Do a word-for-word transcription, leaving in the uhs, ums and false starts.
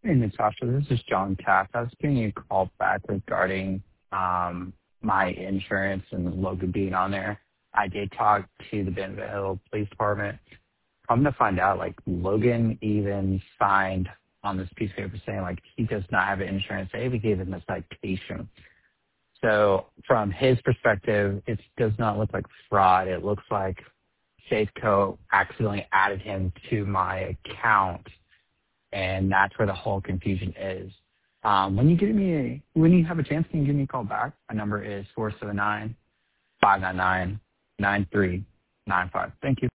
Hey, Natasha, this is John Taft. I was giving you a call back regarding um my insurance and the logo being on there. I did talk to the Bentonville Hill Police Department. I'm gonna find out, like, Logan even signed on this piece of paper saying, like, he does not have insurance. They even gave him a citation. So from his perspective, it does not look like fraud. It looks like Safeco accidentally added him to my account, and that's where the whole confusion is. Um, when you give me a, when you have a chance, can you give me a call back? My number is four seven nine, five nine nine, nine three nine five. Thank you.